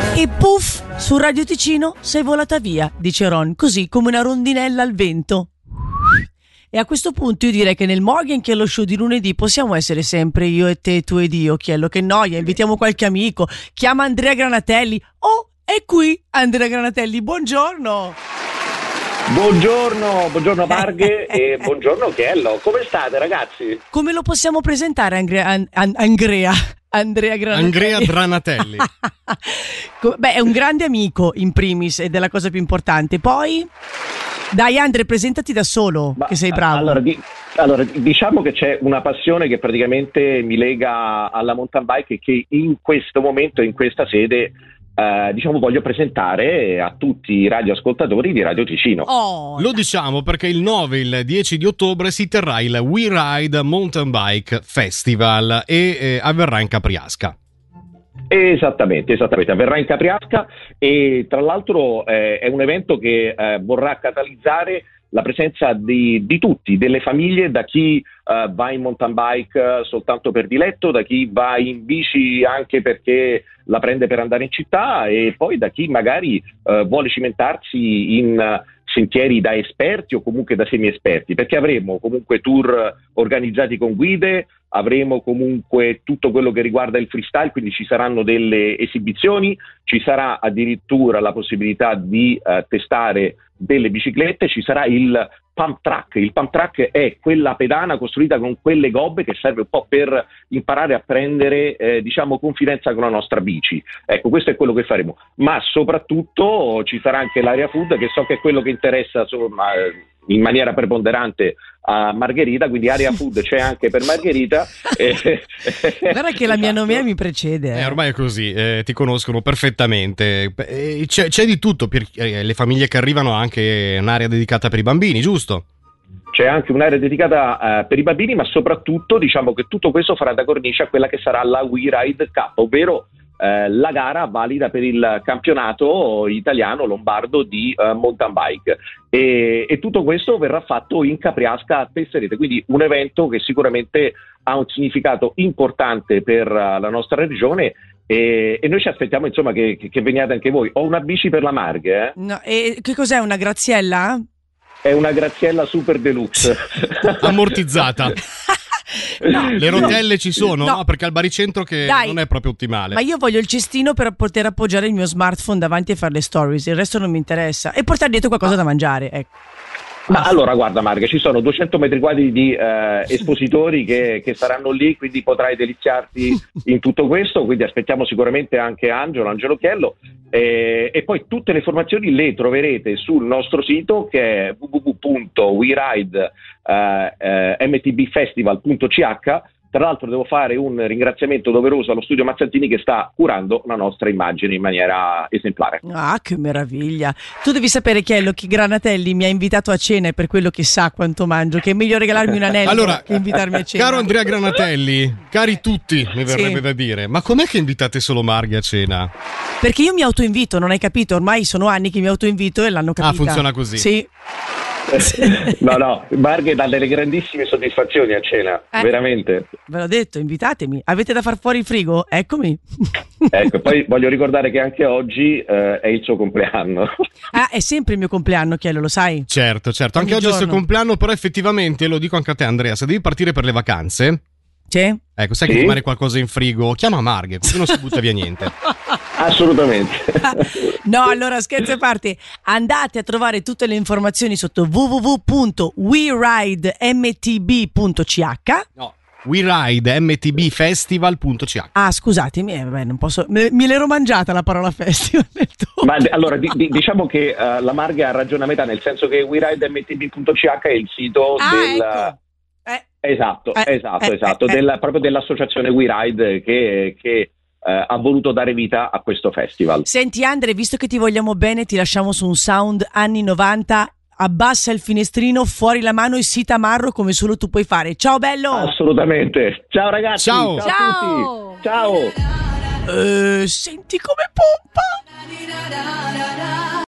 E puff, su Radio Ticino sei volata via, dice Ron, così come una rondinella al vento. E a questo punto io direi che nel Morgan che è lo show di lunedì possiamo essere sempre io e te, tu ed io, Chiello, che noia, invitiamo qualche amico, chiama Andrea Granatelli. Oh, è qui Andrea Granatelli, buongiorno. Buongiorno Marghe e buongiorno Chiello, come state ragazzi? Come lo possiamo presentare Andrea Granatelli? Andrea Granatelli. Beh, è un grande amico in primis ed è la cosa più importante. Poi, dai Andre, presentati da solo, che sei bravo. Allora, diciamo che c'è una passione che praticamente mi lega alla mountain bike e che in questo momento, in questa sede, voglio presentare a tutti i radioascoltatori di Radio Ticino. Lo diciamo perché il 9 e il 10 di ottobre si terrà il We Ride Mountain Bike Festival e avverrà in Capriasca. Esattamente, avverrà in Capriasca e tra l'altro è un evento che vorrà catalizzare la presenza di tutti, delle famiglie, da chi va in mountain bike soltanto per diletto, da chi va in bici anche perché la prende per andare in città e poi da chi magari vuole cimentarsi in sentieri da esperti o comunque da semi-esperti, perché avremo comunque tour organizzati con guide, avremo comunque tutto quello che riguarda il freestyle, quindi ci saranno delle esibizioni, ci sarà addirittura la possibilità di testare delle biciclette, ci sarà il pump track. Il pump track è quella pedana costruita con quelle gobbe che serve un po' per imparare a prendere confidenza con la nostra bici. Ecco, questo è quello che faremo, ma soprattutto ci sarà anche l'area food, che so che è quello che interessa in maniera preponderante a Margherita, quindi area food c'è anche per Margherita. Guarda che la mia nomea mi precede. Ormai è così, ti conoscono perfettamente. C'è di tutto, per le famiglie che arrivano, anche un'area dedicata per i bambini, giusto? C'è anche un'area dedicata per i bambini, ma soprattutto diciamo che tutto questo farà da cornice a quella che sarà la We Ride Cup, ovvero la gara valida per il campionato italiano lombardo di mountain bike e tutto questo verrà fatto in Capriasca a Tesserete, quindi un evento che sicuramente ha un significato importante per la nostra regione e noi ci aspettiamo insomma che veniate anche voi. Ho una bici per la Marghe. No, e che cos'è, una graziella? È una graziella super deluxe ammortizzata. No, le rotelle ci sono? No, perché al baricentro che non è proprio ottimale. Ma io voglio il cestino per poter appoggiare il mio smartphone davanti e fare le stories, il resto non mi interessa. E portare dietro qualcosa da mangiare, ecco. Ma allora guarda Marga, ci sono 200 metri quadri di espositori che saranno lì, quindi potrai deliziarti in tutto questo, quindi aspettiamo sicuramente anche Angelo Chiello e poi tutte le informazioni le troverete sul nostro sito che è www.weridemtbfestival.ch. Tra l'altro devo fare un ringraziamento doveroso allo studio Mazzantini che sta curando la nostra immagine in maniera esemplare. Ah, che meraviglia! Tu devi sapere, Chiello, che Granatelli mi ha invitato a cena e per quello che sa quanto mangio, che è meglio regalarmi un anello che invitarmi a cena. Caro Andrea Granatelli, cari tutti, mi verrebbe da dire, ma com'è che invitate solo Marghe a cena? Perché io mi autoinvito, non hai capito? Ormai sono anni che mi autoinvito e l'hanno capita. Ah, funziona così? Sì. No, Marghe dà delle grandissime soddisfazioni a cena, veramente. Ve l'ho detto, invitatemi. Avete da far fuori il frigo? Eccomi. Ecco, poi voglio ricordare che anche oggi è il suo compleanno. Ah, è sempre il mio compleanno, Chiello, lo sai? Certo, anche oggi è il suo compleanno, però effettivamente, lo dico anche a te Andrea, se devi partire per le vacanze, sì? Ecco, sai che rimane qualcosa in frigo, chiama Marghe, così non si butta via niente. Assolutamente. No, allora scherzi a parte, andate a trovare tutte le informazioni sotto www.weridemtb.ch. No, weridemtbfestival.ch. Ah, scusatemi, non posso, me l'ero mangiata la parola festival. Ma allora diciamo che la Marghe ha ragione a metà, nel senso che weridemtb.ch è il sito del... Ecco. Esatto, proprio dell'associazione We Ride che ha voluto dare vita a questo festival. Senti Andre, visto che ti vogliamo bene, ti lasciamo su un sound anni 90, abbassa il finestrino, fuori la mano e si tamarro come solo tu puoi fare. Ciao bello! Assolutamente, ciao ragazzi! Ciao a tutti! Ciao! Senti come pompa!